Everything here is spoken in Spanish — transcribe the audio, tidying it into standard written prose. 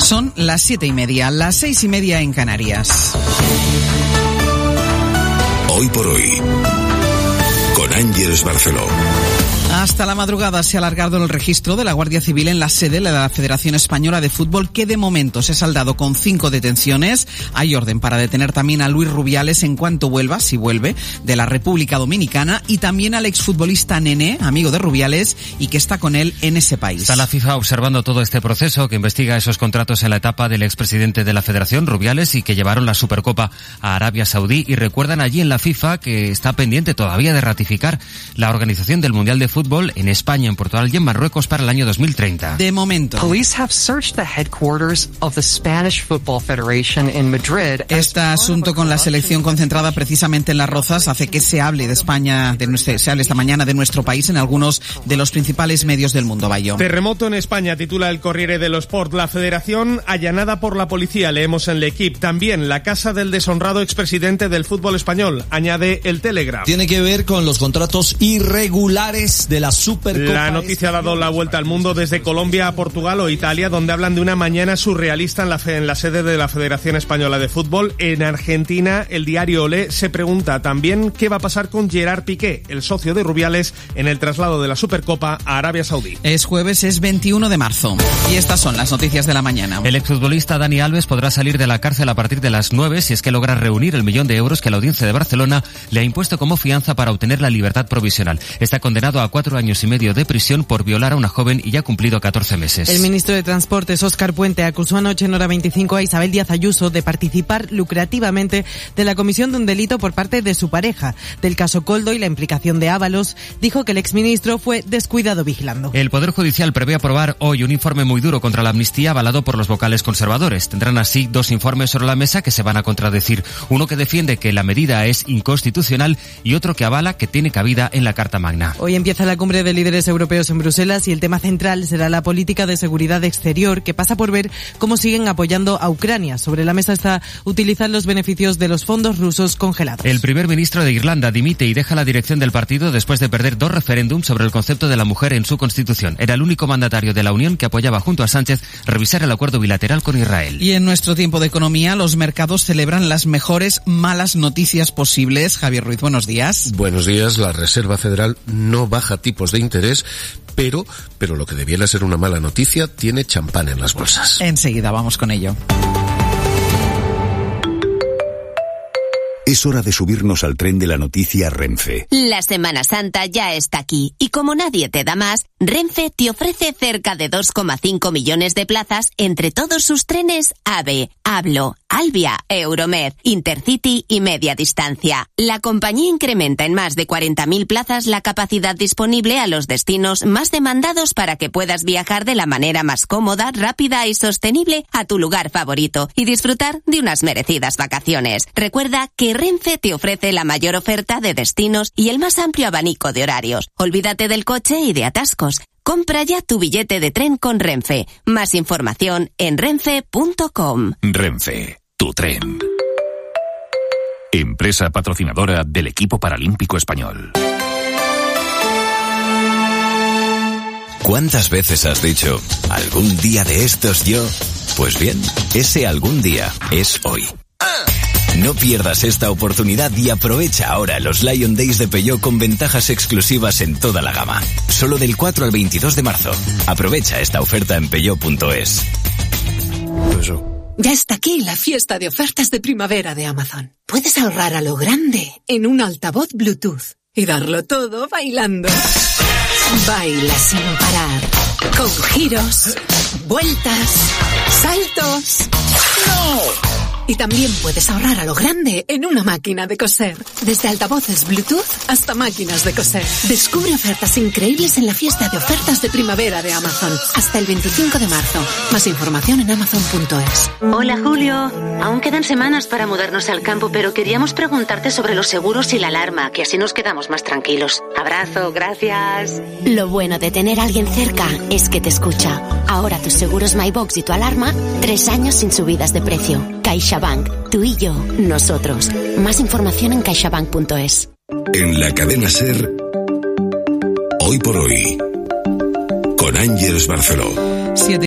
Son las 7:30, las 6:30 en Canarias. Hoy por hoy, con Ángeles Barceló. Hasta la madrugada se ha alargado el registro de la Guardia Civil en la sede de la Federación Española de Fútbol, que de momento se ha saldado con 5 detenciones. Hay orden para detener también a Luis Rubiales en cuanto vuelva, si vuelve, de la República Dominicana, y también al exfutbolista Nené, amigo de Rubiales, y que está con él en ese país. Está la FIFA observando todo este proceso, que investiga esos contratos en la etapa del expresidente de la Federación, Rubiales, y que llevaron la Supercopa a Arabia Saudí, y recuerdan allí en la FIFA que está pendiente todavía de ratificar la organización del Mundial de Fútbol en España, en Portugal y en Marruecos para el año 2030. De momento. Police have searched the headquarters of the Spanish Football Federation in Madrid. Este asunto con la selección concentrada precisamente en Las Rozas hace que se hable de España, se hable esta mañana de nuestro país en algunos de los principales medios del mundo. Bayo. Terremoto en España, titula el Corriere dello Sport. La Federación allanada por la policía, leemos en L'Equipe. También la casa del deshonrado expresidente del fútbol español, añade el Telegraph. Tiene que ver con los contratos irregulares de la Supercopa. La noticia ha dado la vuelta al mundo desde Colombia a Portugal o Italia, donde hablan de una mañana surrealista en la sede de la Federación Española de Fútbol. En Argentina, el diario Olé se pregunta también qué va a pasar con Gerard Piqué, el socio de Rubiales, en el traslado de la Supercopa a Arabia Saudí. Es jueves, es 21 de marzo. Y estas son las noticias de la mañana. El exfutbolista Dani Alves podrá salir de la cárcel a partir de las 9 si es que logra reunir el millón de euros que la Audiencia de Barcelona le ha impuesto como fianza para obtener la libertad provisional. Está condenado a 4 años y medio de prisión por violar a una joven y ya ha cumplido 14 meses. El ministro de Transportes, Óscar Puente, acusó anoche en Hora 25 a Isabel Díaz Ayuso de participar lucrativamente de la comisión de un delito por parte de su pareja. Del caso Koldo y la implicación de Ábalos, dijo que el exministro fue descuidado vigilando. El Poder Judicial prevé aprobar hoy un informe muy duro contra la amnistía avalado por los vocales conservadores. Tendrán así 2 informes sobre la mesa que se van a contradecir. Uno que defiende que la medida es inconstitucional y otro que avala que tiene cabida en la Carta Magna. Hoy empieza la cumbre de líderes europeos en Bruselas y el tema central será la política de seguridad exterior, que pasa por ver cómo siguen apoyando a Ucrania. Sobre la mesa está utilizar los beneficios de los fondos rusos congelados. El primer ministro de Irlanda dimite y deja la dirección del partido después de perder 2 referéndums sobre el concepto de la mujer en su constitución. Era el único mandatario de la Unión que apoyaba junto a Sánchez revisar el acuerdo bilateral con Israel. Y en nuestro tiempo de economía, los mercados celebran las mejores malas noticias posibles. Javier Ruiz, buenos días. Buenos días. La Reserva Federal no baja tipos de interés, pero lo que debiera ser una mala noticia tiene champán en las bolsas. Enseguida vamos con ello. Es hora de subirnos al tren de la noticia Renfe. La Semana Santa ya está aquí y como nadie te da más, Renfe te ofrece cerca de 2,5 millones de plazas entre todos sus trenes AVE, Hablo, Albia, Euromed, Intercity y Media Distancia. La compañía incrementa en más de 40.000 plazas la capacidad disponible a los destinos más demandados para que puedas viajar de la manera más cómoda, rápida y sostenible a tu lugar favorito y disfrutar de unas merecidas vacaciones. Recuerda que Renfe te ofrece la mayor oferta de destinos y el más amplio abanico de horarios. Olvídate del coche y de atascos. Compra ya tu billete de tren con Renfe. Más información en renfe.com. Renfe, tu tren. Empresa patrocinadora del equipo paralímpico español. ¿Cuántas veces has dicho, algún día de estos yo? Pues bien, ese algún día es hoy. No pierdas esta oportunidad y aprovecha ahora los Lion Days de Peugeot con ventajas exclusivas en toda la gama. Solo del 4 al 22 de marzo. Aprovecha esta oferta en peugeot.es. Ya está aquí la fiesta de ofertas de primavera de Amazon. Puedes ahorrar a lo grande en un altavoz Bluetooth y darlo todo bailando. Baila sin parar, con giros, vueltas, saltos. ¡No! Y también puedes ahorrar a lo grande en una máquina de coser. Desde altavoces Bluetooth hasta máquinas de coser. Descubre ofertas increíbles en la fiesta de ofertas de primavera de Amazon. Hasta el 25 de marzo. Más información en amazon.es. Hola, Julio. Aún quedan semanas para mudarnos al campo, pero queríamos preguntarte sobre los seguros y la alarma, que así nos quedamos más tranquilos. Abrazo, gracias. Lo bueno de tener a alguien cerca es que te escucha. Ahora tus seguros MyBox y tu alarma, 3 años sin subidas de precio. CaixaBank, tú y yo, nosotros. Más información en caixabank.es. En la cadena SER, Hoy por Hoy, con Ángeles Barceló.